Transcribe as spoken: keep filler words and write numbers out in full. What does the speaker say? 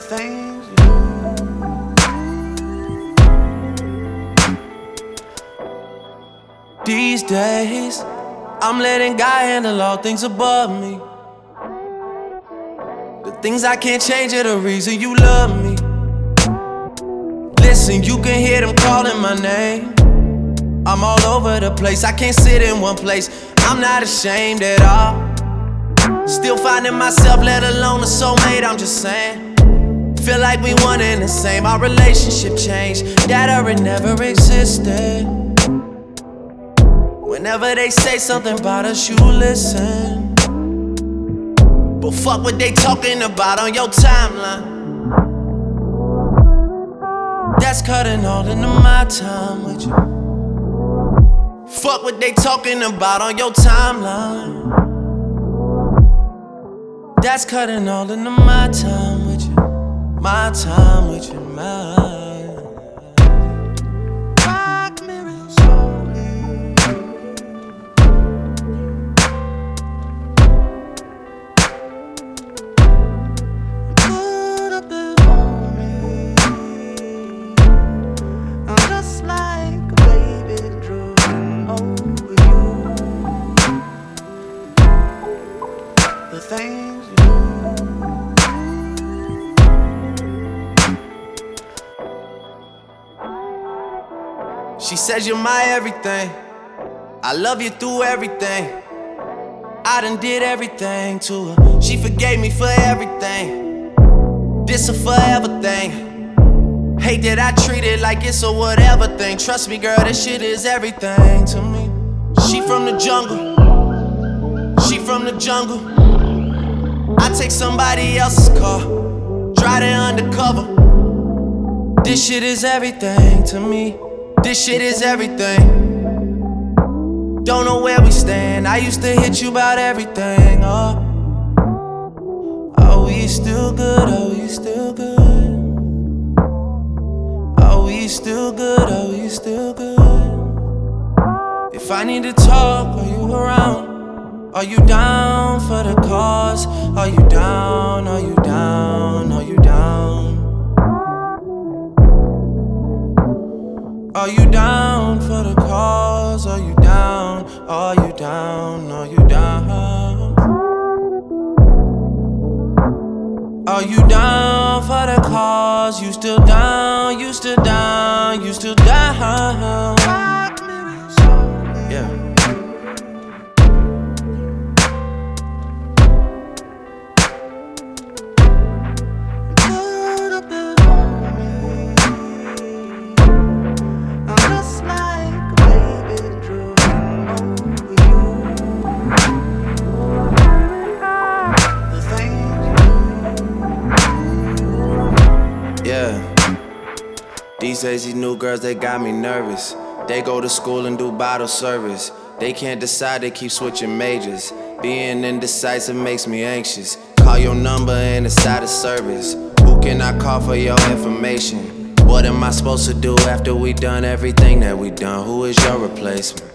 things you do. These days, I'm letting God handle all things above me. The things I can't change are the reason you love me. Listen, you can hear them calling my name. I'm all over the place, I can't sit in one place. I'm not ashamed at all. Still finding myself, let alone a soulmate, I'm just saying. Feel like we one and the same, our relationship changed. That or it never existed. Whenever they say something about us, you listen. But fuck what they talking about on your timeline. That's cutting all into my time with you. Fuck what they talking about on your timeline. That's cutting all into my time with you. My time with you, my. Rock me real slowly. Put a bit on me. I'm just like a baby drooling over you. The things you do. She says you're my everything. I love you through everything. I done did everything to her. She forgave me for everything. This a forever thing. Hate that I treat it like it's a whatever thing. Trust me, girl, this shit is everything to me. She from the jungle. She from the jungle. I take somebody else's car, drive it undercover. This shit is everything to me. This shit is everything. Don't know where we stand. I used to hit you about everything. Oh, are we still good? Are we still good? Are we still good? Are we still good? If I need to talk, are you around? Are you down for the cause? Are you down? Are you down? Are you down? Are you down for the cause? Are you down? Are you down? Are you down? Are you down for the cause? You still down? You still down? You still down? Yeah. These days, these new girls, they got me nervous. They go to school and do bottle service. They can't decide, they keep switching majors. Being indecisive makes me anxious. Call your number and it's out of service. Who can I call for your information? What am I supposed to do after we done everything that we done? Who is your replacement?